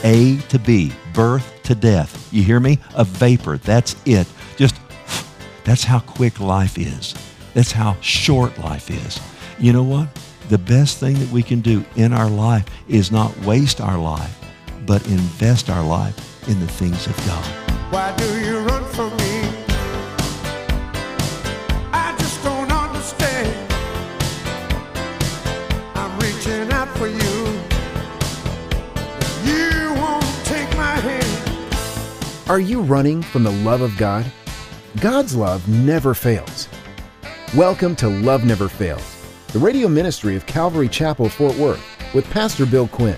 A to B, birth to death. You hear me? A vapor, that's it. That's how quick life is. That's how short life is. You know what? The best thing that we can do in our life is not waste our life, but invest our life in the things of God. Why do you run from me? I just don't understand. I'm reaching out for you. You won't take my hand. Are you running from the love of God? God's love never fails. Welcome to Love Never Fails, the radio ministry of Calvary Chapel, Fort Worth, with Pastor Bill Quinn.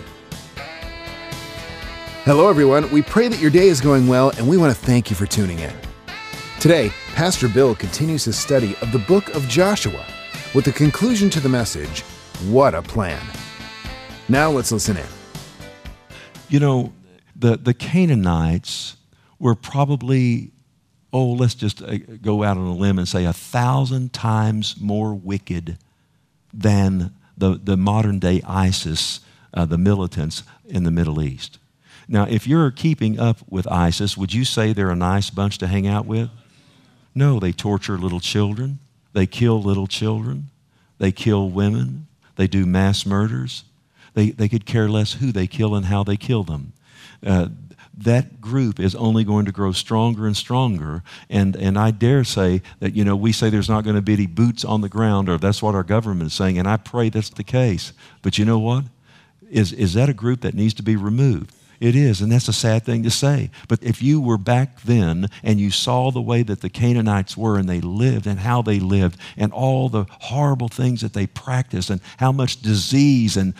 Hello, everyone. We pray that your day is going well, and we want to thank you for tuning in. Today, Pastor Bill continues his study of the book of Joshua with the conclusion to the message, What a Plan. Now let's listen in. You know, the Canaanites were probably, let's just go out on a limb and say 1,000 times more wicked than the modern day ISIS, the militants in the Middle East. Now, if you're keeping up with ISIS, would you say they're a nice bunch to hang out with? No, they torture little children. They kill little children. They kill women. They do mass murders. They could care less who they kill and how they kill them. That group is only going to grow stronger and stronger. And I dare say that, we say there's not going to be any boots on the ground, or that's what our government is saying, and I pray that's the case. But you know what? Is that a group that needs to be removed? It is, and that's a sad thing to say. But if you were back then and you saw the way that the Canaanites were and they lived and how they lived and all the horrible things that they practiced and how much disease and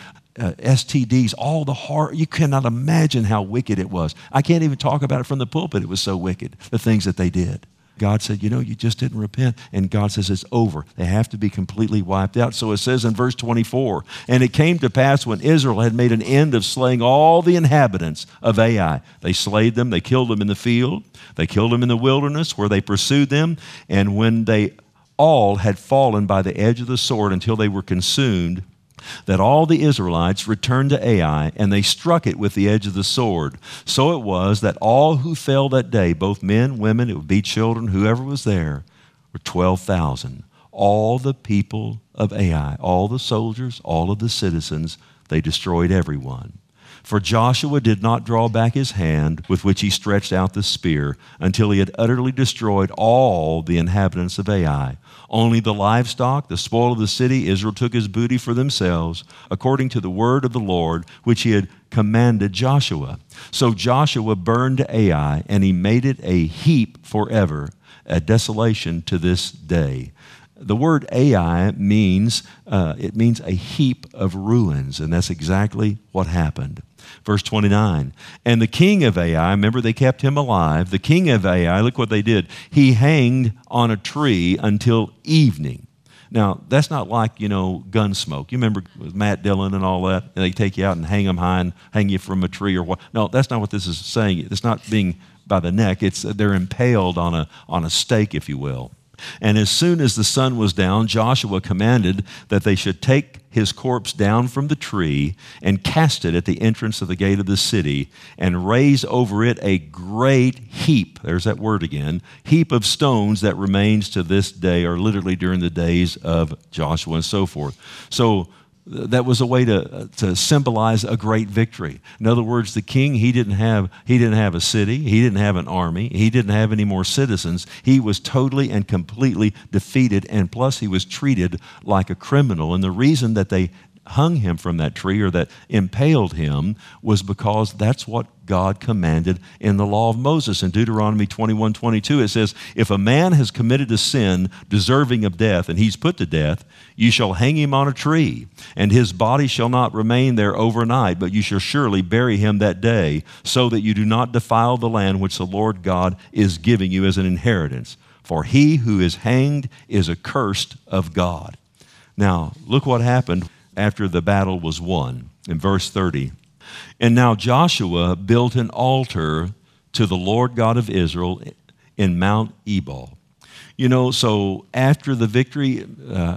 STDs, all the horror, you cannot imagine how wicked it was. I can't even talk about it from the pulpit. It was so wicked, the things that they did. God said, you just didn't repent. And God says it's over. They have to be completely wiped out. So it says in verse 24, and it came to pass when Israel had made an end of slaying all the inhabitants of Ai. They slayed them. They killed them in the field. They killed them in the wilderness where they pursued them. And when they all had fallen by the edge of the sword until they were consumed, that all the Israelites returned to Ai, and they struck it with the edge of the sword. So it was that all who fell that day, both men, women, it would be children, whoever was there, were 12,000. All the people of Ai, all the soldiers, all of the citizens, they destroyed everyone. For Joshua did not draw back his hand with which he stretched out the spear until he had utterly destroyed all the inhabitants of Ai. Only the livestock, the spoil of the city, Israel took as booty for themselves, according to the word of the Lord, which he had commanded Joshua. So Joshua burned Ai, and he made it a heap forever, a desolation to this day. The word Ai means a heap of ruins, and that's exactly what happened. Verse 29, and the king of Ai, remember they kept him alive, the king of Ai, look what they did. He hanged on a tree until evening. Now, that's not like, Gunsmoke. You remember with Matt Dillon and all that? And they take you out and hang them high and hang you from a tree or what? No, that's not what this is saying. It's not being by the neck. They're impaled on a stake, if you will. And as soon as the sun was down, Joshua commanded that they should take his corpse down from the tree and cast it at the entrance of the gate of the city and raise over it a great heap, there's that word again, heap of stones that remains to this day, or literally during the days of Joshua and so forth. So that was a way to symbolize a great victory. In other words, the king, he didn't have a city, he didn't have an army, he didn't have any more citizens. He was totally and completely defeated, and plus he was treated like a criminal. And the reason that they hung him from that tree or that impaled him was because that's what God commanded in the law of Moses. In Deuteronomy 21:22, it says, if a man has committed a sin deserving of death and he's put to death, you shall hang him on a tree, and his body shall not remain there overnight, but you shall surely bury him that day, so that you do not defile the land which the Lord God is giving you as an inheritance. For he who is hanged is accursed of God. Now, look what happened after the battle was won. In verse 30, and now Joshua built an altar to the Lord God of Israel in Mount Ebal. So after the victory,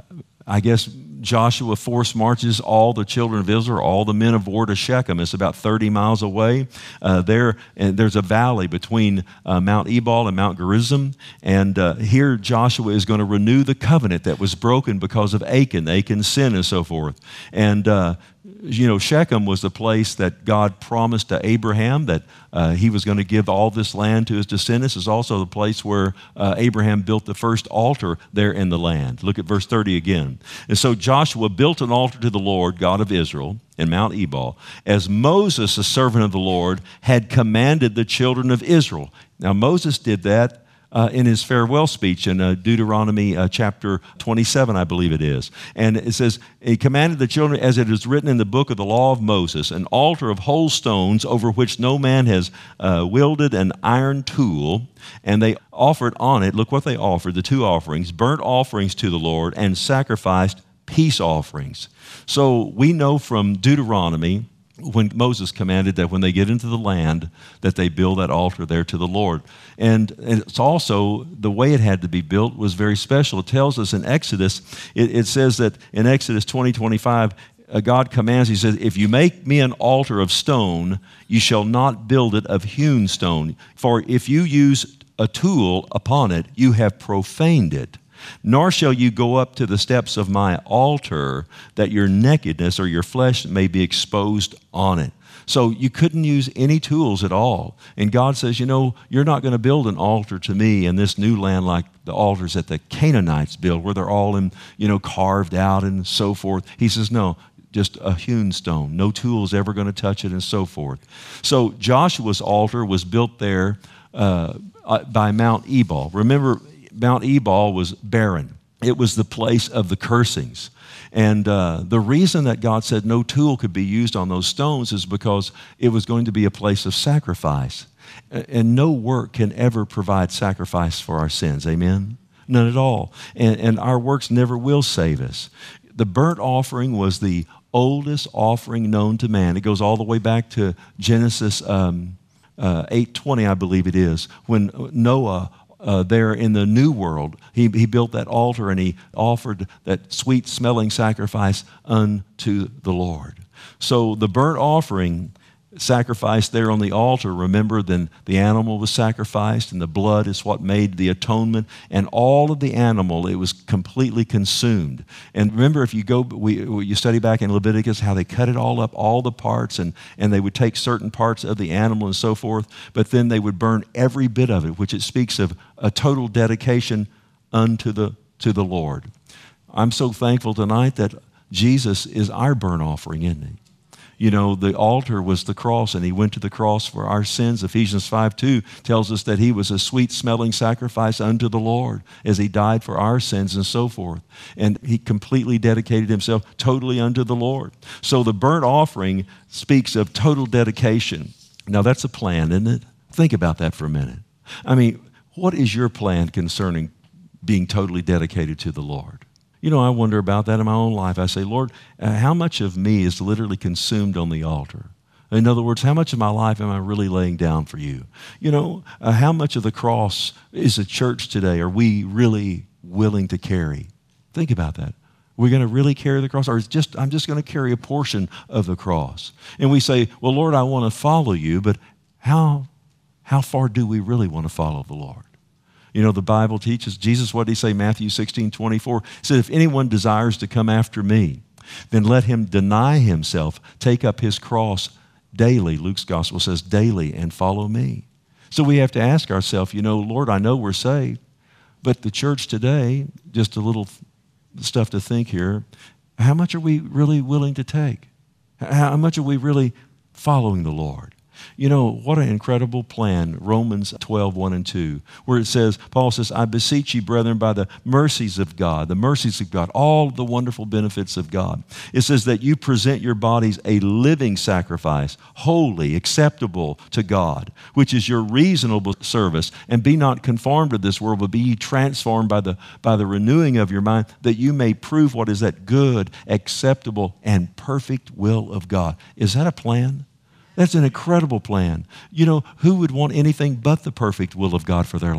I guess Joshua force marches all the children of Israel, all the men of war to Shechem. It's about 30 miles away. There's a valley between Mount Ebal and Mount Gerizim. And here Joshua is going to renew the covenant that was broken because of Achan's sin and so forth. And Shechem was the place that God promised to Abraham that he was going to give all this land to his descendants. It's also the place where Abraham built the first altar there in the land. Look at verse 30 again. And so Joshua built an altar to the Lord, God of Israel, in Mount Ebal, as Moses, the servant of the Lord, had commanded the children of Israel. Now Moses did that in his farewell speech in Deuteronomy chapter 27, I believe it is. And it says, he commanded the children, as it is written in the book of the law of Moses, an altar of whole stones over which no man has wielded an iron tool. And they offered on it, look what they offered, the two offerings, burnt offerings to the Lord and sacrificed peace offerings. So we know from Deuteronomy, when Moses commanded that when they get into the land, that they build that altar there to the Lord. And it's also, the way it had to be built was very special. It tells us in Exodus, it says that in Exodus 20:25, God commands, he says, if you make me an altar of stone, you shall not build it of hewn stone. For if you use a tool upon it, you have profaned it. Nor shall you go up to the steps of my altar, that your nakedness or your flesh may be exposed on it. So you couldn't use any tools at all. And God says, you're not going to build an altar to me in this new land like the altars that the Canaanites build, where they're all carved out and so forth. He says, no, just a hewn stone. No tool's ever going to touch it and so forth. So Joshua's altar was built there by Mount Ebal. Remember, Mount Ebal was barren. It was the place of the cursings. And the reason that God said no tool could be used on those stones is because it was going to be a place of sacrifice. And no work can ever provide sacrifice for our sins. Amen? None at all. And our works never will save us. The burnt offering was the oldest offering known to man. It goes all the way back to Genesis 8:20, I believe it is, when Noah there in the New World, he built that altar and he offered that sweet-smelling sacrifice unto the Lord. So the burnt offering sacrificed there on the altar, remember, then the animal was sacrificed and the blood is what made the atonement, and all of the animal, it was completely consumed. And remember, if you you study back in Leviticus how they cut it all up, all the parts, and they would take certain parts of the animal and so forth, but then they would burn every bit of it, which it speaks of a total dedication unto the Lord. I'm so thankful tonight that Jesus is our burnt offering, isn't he? The altar was the cross, and he went to the cross for our sins. Ephesians 5:2 tells us that he was a sweet-smelling sacrifice unto the Lord as he died for our sins and so forth. And he completely dedicated himself totally unto the Lord. So the burnt offering speaks of total dedication. Now that's a plan, isn't it? Think about that for a minute. I mean, what is your plan concerning being totally dedicated to the Lord? I wonder about that in my own life. I say, Lord, how much of me is literally consumed on the altar? In other words, how much of my life am I really laying down for you? How much of the cross is the church today? Are we really willing to carry? Think about that. We're going to really carry the cross, or I'm just going to carry a portion of the cross? And we say, well, Lord, I want to follow you, but how far do we really want to follow the Lord? The Bible teaches, Jesus, what did he say? Matthew 16:24 said, if anyone desires to come after me, then let him deny himself, take up his cross daily. Luke's gospel says daily, and follow me. So we have to ask ourselves, Lord, I know we're saved, but the church today, just a little stuff to think here, how much are we really willing to take? How much are we really following the Lord? What an incredible plan, Romans 12:1-2, where it says, Paul says, I beseech you, brethren, by the mercies of God, all the wonderful benefits of God. It says that you present your bodies a living sacrifice, holy, acceptable to God, which is your reasonable service, and be not conformed to this world, but be ye transformed by the renewing of your mind, that you may prove what is that good, acceptable, and perfect will of God. Is that a plan? That's an incredible plan. Who would want anything but the perfect will of God for their life?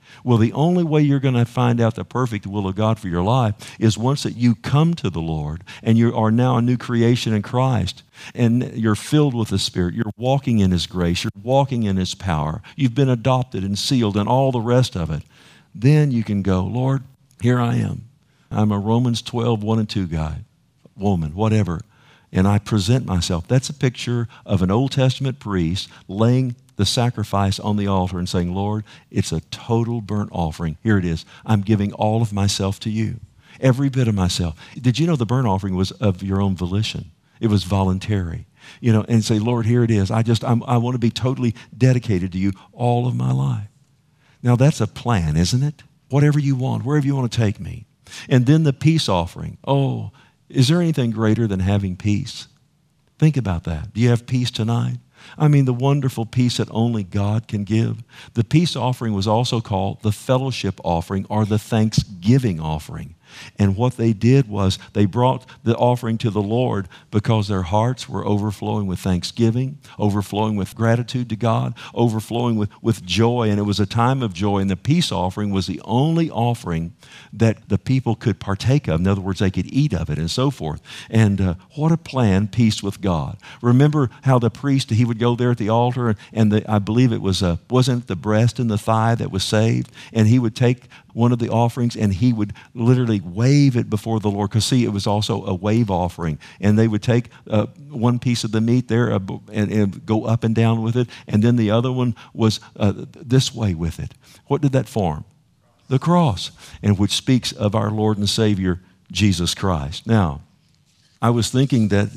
Well, the only way you're going to find out the perfect will of God for your life is once that you come to the Lord and you are now a new creation in Christ and you're filled with the Spirit. You're walking in His grace. You're walking in His power. You've been adopted and sealed and all the rest of it. Then you can go, Lord, here I am. I'm a Romans 12, 1 and 2 guy, woman, whatever. And I present myself. That's a picture of an Old Testament priest laying the sacrifice on the altar and saying, Lord, it's a total burnt offering. Here it is. I'm giving all of myself to you, every bit of myself. Did you know the burnt offering was of your own volition? It was voluntary. And say, Lord, here it is. I want to be totally dedicated to you all of my life. Now that's a plan, isn't it? Whatever you want, wherever you want to take me. And then the peace offering. Oh, is there anything greater than having peace? Think about that. Do you have peace tonight? I mean, the wonderful peace that only God can give. The peace offering was also called the fellowship offering or the thanksgiving offering. And what they did was they brought the offering to the Lord because their hearts were overflowing with thanksgiving, overflowing with gratitude to God, overflowing with joy. And it was a time of joy. And the peace offering was the only offering that the people could partake of. In other words, they could eat of it and so forth. And what a plan, peace with God. Remember how the priest, he would go there at the altar and I believe it was, wasn't it the breast and the thigh that was saved? And he would take one of the offerings and he would literally wave it before the Lord. Because see, it was also a wave offering. And they would take one piece of the meat there and go up and down with it. And then the other one was this way with it. What did that form? The cross. And which speaks of our Lord and Savior, Jesus Christ. Now, I was thinking that,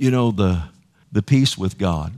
the peace with God,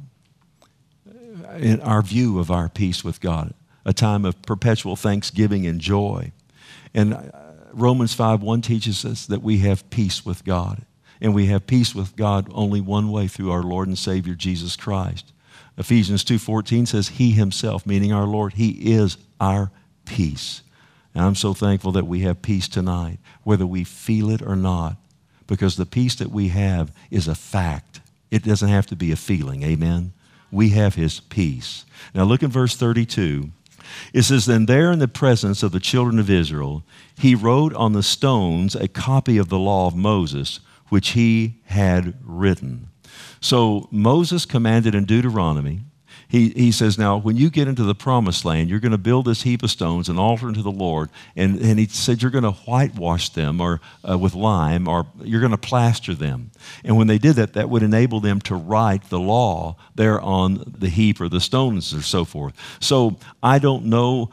in our view of our peace with God, a time of perpetual thanksgiving and joy. And Romans 5:1 teaches us that we have peace with God. And we have peace with God only one way, through our Lord and Savior, Jesus Christ. Ephesians 2:14 says, He Himself, meaning our Lord, He is our peace. And I'm so thankful that we have peace tonight, whether we feel it or not, because the peace that we have is a fact. It doesn't have to be a feeling, amen? We have His peace. Now look at verse 32. It says, Then there in the presence of the children of Israel, he wrote on the stones a copy of the law of Moses, which he had written. So Moses commanded in Deuteronomy, he says, now, when you get into the promised land, you're going to build this heap of stones, an altar unto the Lord. And he said you're going to whitewash them or with lime, or you're going to plaster them. And when they did that, that would enable them to write the law there on the heap or the stones or so forth. So I don't know,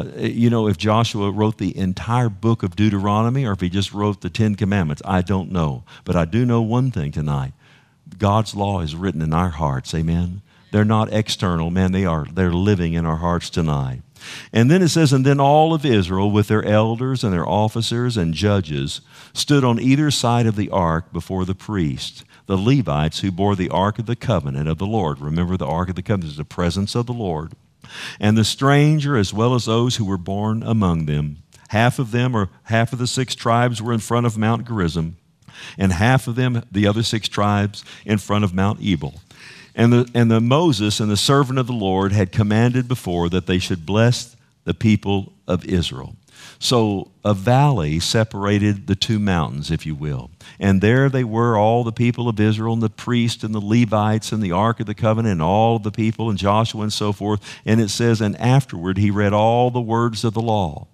if Joshua wrote the entire book of Deuteronomy or if he just wrote the 10 Commandments. I don't know. But I do know one thing tonight. God's law is written in our hearts, amen? They're not external, man. They're living in our hearts tonight. And then it says, and then all of Israel with their elders and their officers and judges stood on either side of the ark before the priest, the Levites who bore the ark of the covenant of the Lord. Remember, the ark of the covenant is the presence of the Lord. And the stranger, as well as those who were born among them. Half of them, or half of the 6 tribes, were in front of Mount Gerizim, and half of them, the other 6 tribes, in front of Mount Ebal. And the Moses and the servant of the Lord had commanded before that they should bless the people of Israel. So a valley separated the 2 mountains, if you will. And there they were, all the people of Israel, and the priests and the Levites and the Ark of the Covenant and all of the people and Joshua and so forth. And it says, and afterward he read all the words of the law.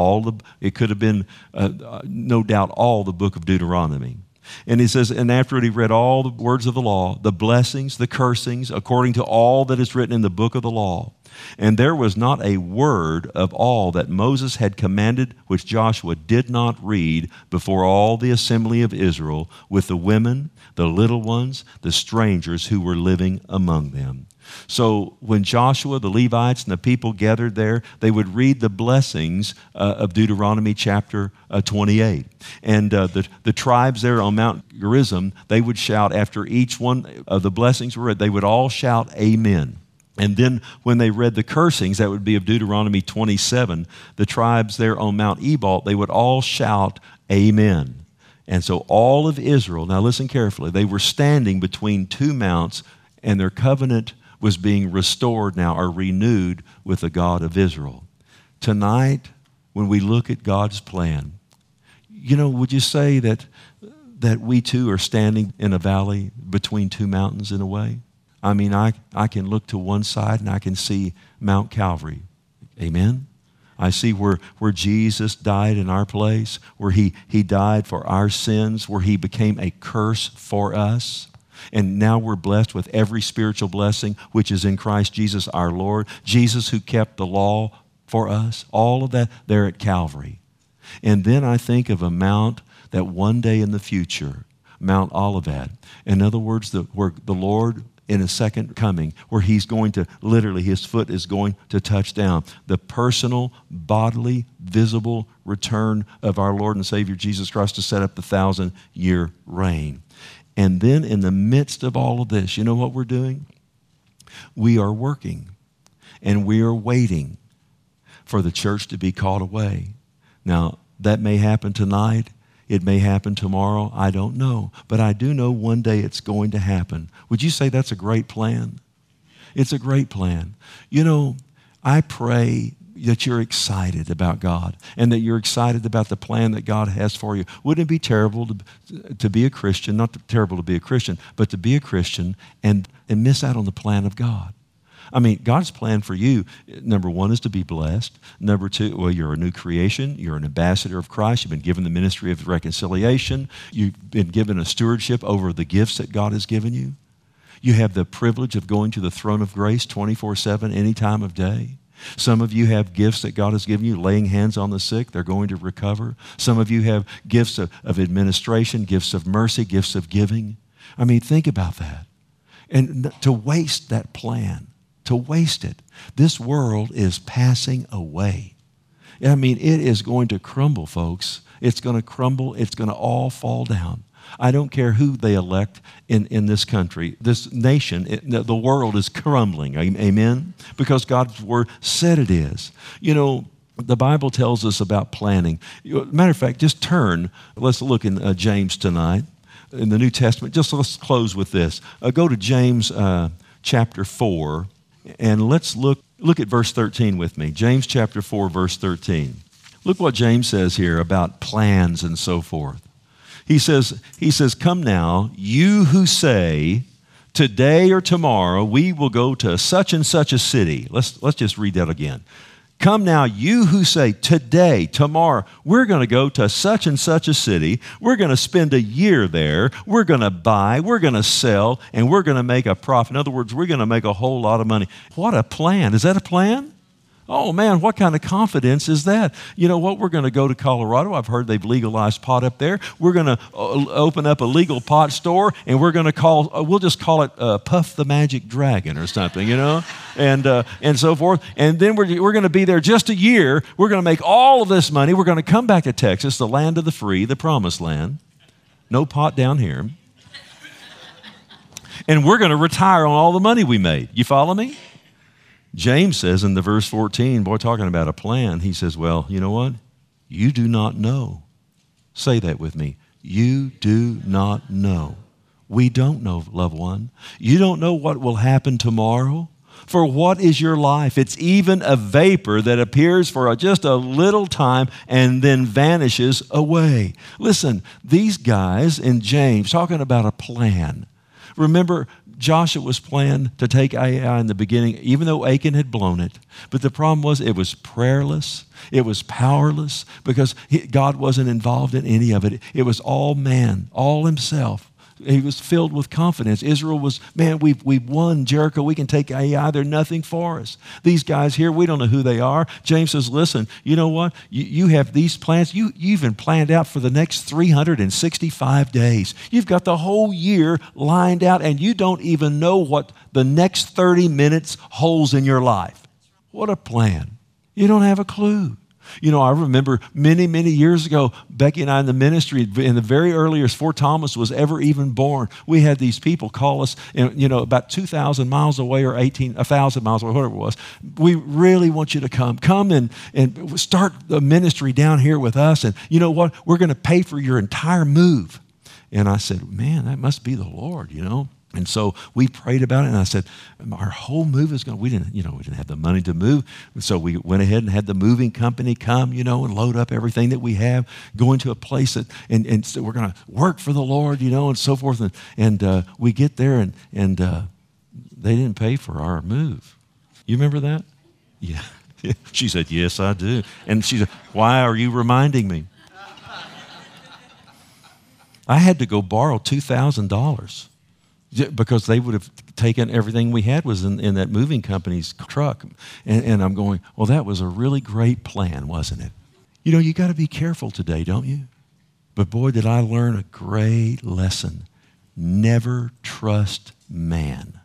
It could have been, no doubt, all the book of Deuteronomy. And he says, and after he read all the words of the law, the blessings, the cursings, according to all that is written in the book of the law. And there was not a word of all that Moses had commanded which Joshua did not read before all the assembly of Israel, with the women, the little ones, the strangers who were living among them. So when Joshua, the Levites, and the people gathered there, they would read the blessings of Deuteronomy chapter 28. And the tribes there on Mount Gerizim, they would shout after each one of the blessings were read, they would all shout amen. And then when they read the cursings, that would be of Deuteronomy 27, the tribes there on Mount Ebal, they would all shout amen. And so all of Israel, now listen carefully, they were standing between 2 mounts, and their covenant was being restored now, or renewed with the God of Israel. tonight, when we look at God's plan, would you say that we too are standing in a valley between two mountains in a way? I mean, I can look to one side and I can see Mount Calvary. Amen? I see where Jesus died in our place, where he died for our sins, where he became a curse for us. And now we're blessed with every spiritual blessing which is in Christ Jesus our Lord. Jesus who kept the law for us. All of that there at Calvary. And then I think of a mount that one day in the future, Mount Olivet. In other words, where the Lord in his second coming, where he's going to, literally, his foot is going to touch down. The personal, bodily, visible return of our Lord and Savior Jesus Christ to set up the 1,000-year reign. And then in the midst of all of this, you know what we're doing? We are working and we are waiting for the church to be called away. Now, that may happen tonight. It may happen tomorrow. I don't know. But I do know one day it's going to happen. Would you say that's a great plan? It's a great plan. I pray that you're excited about God and that you're excited about the plan that God has for you. Wouldn't it be terrible to be a Christian, not terrible to be a Christian, but to be a Christian and miss out on the plan of God? I mean, God's plan for you, number one, is to be blessed. Number two, well, you're a new creation. You're an ambassador of Christ. You've been given the ministry of reconciliation. You've been given a stewardship over the gifts that God has given you. You have the privilege of going to the throne of grace 24/7, any time of day. Some of you have gifts that God has given you, laying hands on the sick. They're going to recover. Some of you have gifts of administration, gifts of mercy, gifts of giving. I mean, think about that. And to waste that plan, to waste it. This world is passing away. I mean, it is going to crumble, folks. It's going to crumble. It's going to all fall down. I don't care who they elect in this country. This nation, the world is crumbling. Amen? Because God's word said it is. The Bible tells us about planning. Matter of fact, just turn. Let's look in James tonight in the New Testament. Let's close with this. Go to James chapter 4. And let's look at verse 13 with me. James chapter 4, verse 13. Look what James says here about plans and so forth. He says, come now, you who say, today or tomorrow we will go to such and such a city. Let's just read that again. Come now, you who say, today, tomorrow, we're going to go to such and such a city. We're going to spend a year there. We're going to buy, we're going to sell, and we're going to make a profit. In other words, we're going to make a whole lot of money. What a plan. Is that a plan? Oh, man, what kind of confidence is that? You know what? We're going to go to Colorado. I've heard they've legalized pot up there. We're going to open up a legal pot store, and we're going to we'll just call it Puff the Magic Dragon or something, and so forth. And then we're going to be there just a year. We're going to make all of this money. We're going to come back to Texas, the land of the free, the promised land. No pot down here. And we're going to retire on all the money we made. You follow me? James says in the verse 14, boy, talking about a plan, he says, well, you know what? You do not know. Say that with me. You do not know. We don't know, loved one. You don't know what will happen tomorrow. For what is your life? It's even a vapor that appears for just a little time and then vanishes away. Listen, these guys in James talking about a plan. Remember, Joshua was planned to take Ai in the beginning, even though Achan had blown it. But the problem was it was prayerless. It was powerless because God wasn't involved in any of it. It was all man, all himself. He was filled with confidence. Israel was, man, we've won Jericho. We can take Ai. They're nothing for us. These guys here, we don't know who they are. James says, listen, you know what? You have these plans. You even planned out for the next 365 days. You've got the whole year lined out, and you don't even know what the next 30 minutes holds in your life. What a plan. You don't have a clue. I remember many, many years ago, Becky and I in the ministry, in the very earliest, before Thomas was ever even born, we had these people call us, about 2,000 miles away or 1,000 miles away, whatever it was. We really want you to come. Come and start the ministry down here with us. And you know what? We're going to pay for your entire move. And I said, man, that must be the Lord, And so we prayed about it, and I said, our whole move is going. We didn't have the money to move, so we went ahead and had the moving company come, and load up everything that we have, go into a place that, and so we're going to work for the Lord, and so forth. And we get there, and they didn't pay for our move. You remember that? Yeah. She said, yes, I do. And she said, why are you reminding me? I had to go borrow $2,000. Because they would have taken everything we had was in that moving company's truck. And I'm going, well, that was a really great plan, wasn't it? You got to be careful today, don't you? But boy, did I learn a great lesson. Never trust man.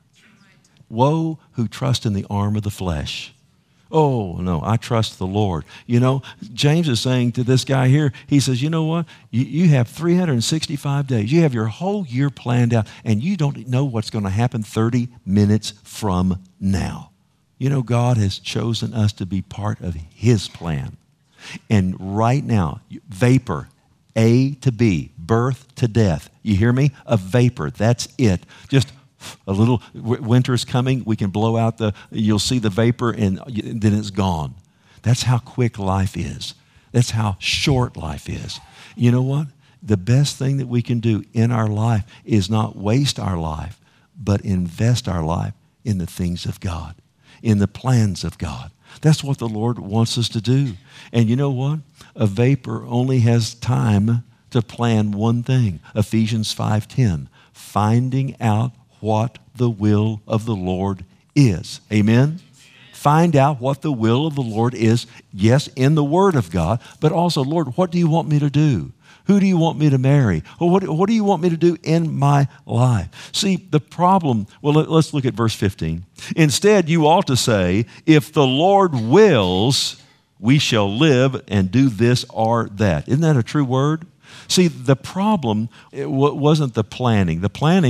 Woe who trust in the arm of the flesh. Oh, no, I trust the Lord. James is saying to this guy here, he says, you know what? You have 365 days. You have your whole year planned out, and you don't know what's going to happen 30 minutes from now. God has chosen us to be part of his plan. And right now, vapor, A to B, birth to death. You hear me? A vapor, that's it. Just a little winter's coming, we can blow out you'll see the vapor and then it's gone. That's how quick life is. That's how short life is. You know what? The best thing that we can do in our life is not waste our life, but invest our life in the things of God, in the plans of God. That's what the Lord wants us to do. And you know what? A vapor only has time to plan one thing. Ephesians 5:10, finding out what the will of the Lord is. Amen? Find out what the will of the Lord is, yes, in the Word of God, but also, Lord, what do you want me to do? Who do you want me to marry? Or what do you want me to do in my life? See, the problem, well, let's look at verse 15. Instead, you ought to say, if the Lord wills, we shall live and do this or that. Isn't that a true word? See, the problem wasn't the planning.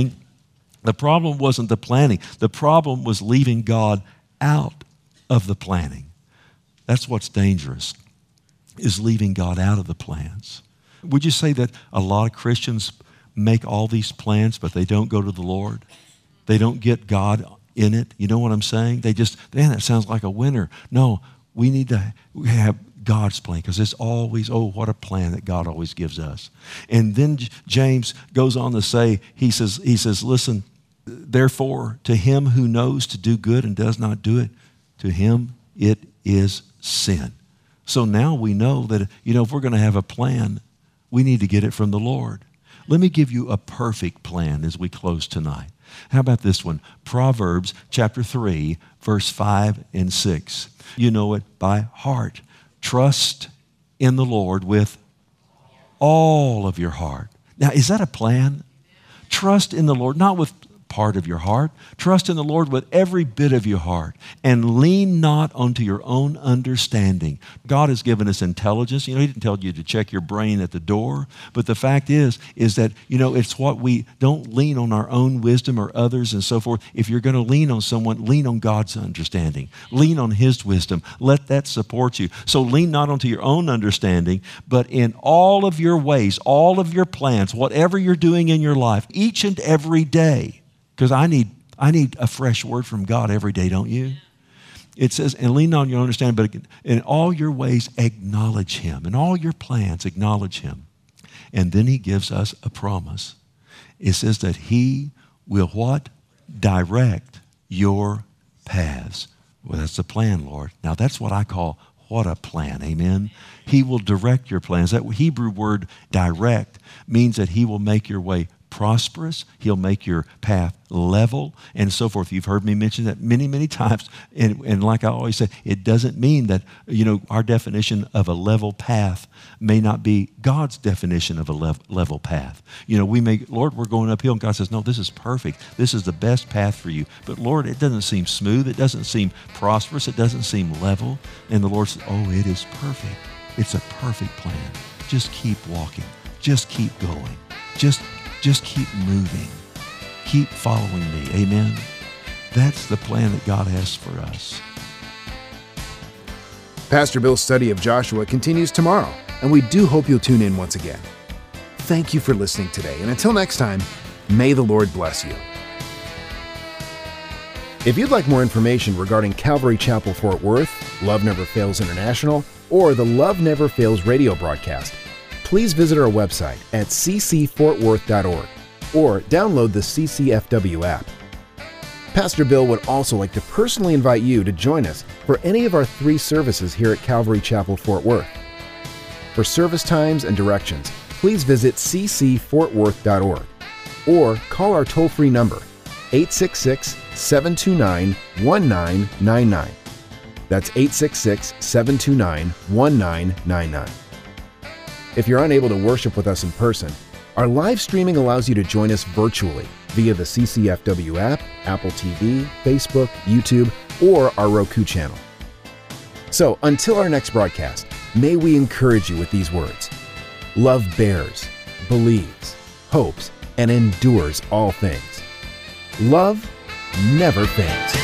The problem wasn't the planning. The problem was leaving God out of the planning. That's what's dangerous, is leaving God out of the plans. Would you say that a lot of Christians make all these plans, but they don't go to the Lord? They don't get God in it? You know what I'm saying? They just, man, that sounds like a winner. No, we need to have God's plan, because it's always, what a plan that God always gives us. And then James goes on to say, he says, listen, therefore, to him who knows to do good and does not do it, to him it is sin. So now we know that, if we're going to have a plan, we need to get it from the Lord. Let me give you a perfect plan as we close tonight. How about this one? Proverbs chapter 3, verse 5 and 6. You know it by heart. Trust in the Lord with all of your heart. Now, is that a plan? Trust in the Lord, not with part of your heart. Trust in the Lord with every bit of your heart, and lean not unto your own understanding. God has given us intelligence. He didn't tell you to check your brain at the door, but the fact is that, it's what we don't lean on our own wisdom or others and so forth. If you're going to lean on someone, lean on God's understanding. Lean on his wisdom. Let that support you. So lean not onto your own understanding, but in all of your ways, all of your plans, whatever you're doing in your life, each and every day. Because I need a fresh word from God every day, don't you? It says, and lean on your understanding, but in all your ways acknowledge him. In all your plans acknowledge him. And then he gives us a promise. It says that he will what? Direct your paths. Well, that's the plan, Lord. Now that's what I call what a plan, amen? He will direct your plans. That Hebrew word direct means that he will make your way prosperous. He'll make your path level and so forth. You've heard me mention that many, many times. And like I always say, it doesn't mean that, our definition of a level path may not be God's definition of a level path. Lord, we're going uphill, and God says, no, this is perfect. This is the best path for you. But Lord, it doesn't seem smooth. It doesn't seem prosperous. It doesn't seem level. And the Lord says, it is perfect. It's a perfect plan. Just keep walking. Just keep going. Just keep moving. Keep following me. Amen? That's the plan that God has for us. Pastor Bill's study of Joshua continues tomorrow, and we do hope you'll tune in once again. Thank you for listening today, and until next time, may the Lord bless you. If you'd like more information regarding Calvary Chapel Fort Worth, Love Never Fails International, or the Love Never Fails radio broadcast, please visit our website at ccfortworth.org or download the CCFW app. Pastor Bill would also like to personally invite you to join us for any of our 3 services here at Calvary Chapel Fort Worth. For service times and directions, please visit ccfortworth.org or call our toll-free number, 866-729-1999. That's 866-729-1999. If you're unable to worship with us in person, our live streaming allows you to join us virtually via the CCFW app, Apple TV, Facebook, YouTube, or our Roku channel. So until our next broadcast, may we encourage you with these words. Love bears, believes, hopes, and endures all things. Love never fails.